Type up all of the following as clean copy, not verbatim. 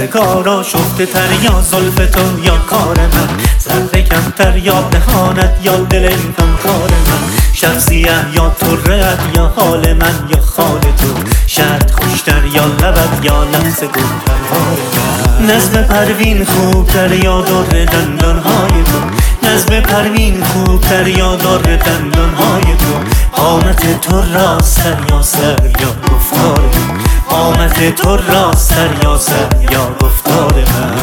روزگارا شفته تر یا زلف تو یا کار من، ذره کمتر یا دهانت یا دل غمخوار من، شخصیه یا طره‌ات یا حال من یا خال تو، شرط خوشتر یا لبت یا لمس گل‌پرهار من، نظم پروین خوبتر یا در دندانهای تو، نظم پروین خوبتر یا در دندانهای تو، قامت تو راستر یا سر یا گفتار من، قامت تو راستر یا سر یا گفتار من.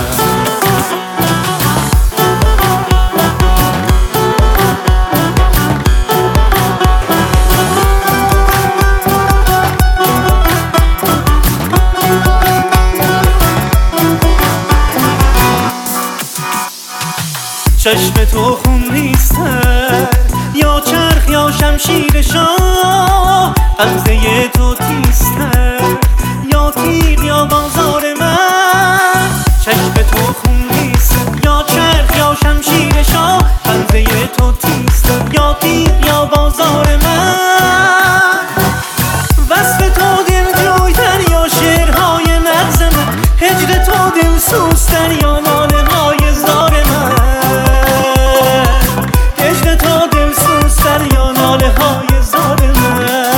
چشم تو خون نیستر یا چرخ یا شمشیر شاه، غمزه تو تیزتر یا تیر یا بازار من، چشم تو خون نیستر یا چرخ یا شمشیر شاه، غمزه تو تیزتر یا تیر یا بازار من، وصف تو دلجویتر یا شعرهای نغز من، هجر تو دلسوزتر یا ناله های زار من، یا ناله های زار من.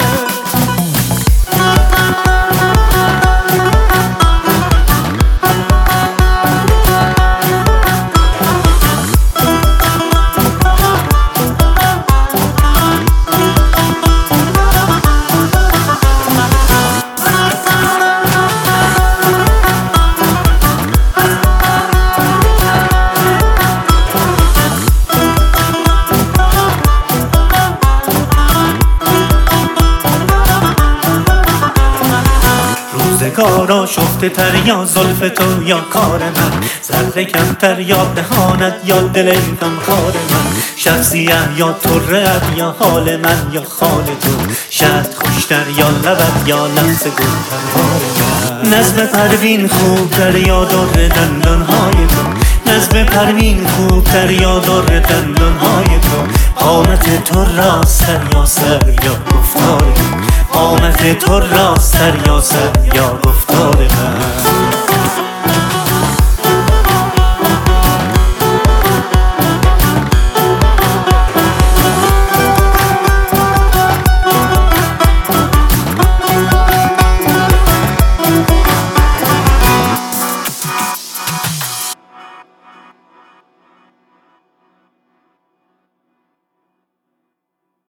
روزگارا شفته تر یا زلف تو یا کار من، ذره کمتر یا دهانت یا دل غمخوار من، شخصیه یا طره‌ات یا حال من یا خال تو، شرط خوشتر یا لبت یا لمس گل‌پرهار من، نظم پروین خوبتر یا در دندانهای تو، نظم پروین خوبتر یا در دندانهای تو، قامت تو راستر یا سر یا گفتار من، قامت تو راستر یا سر یا گفتار من.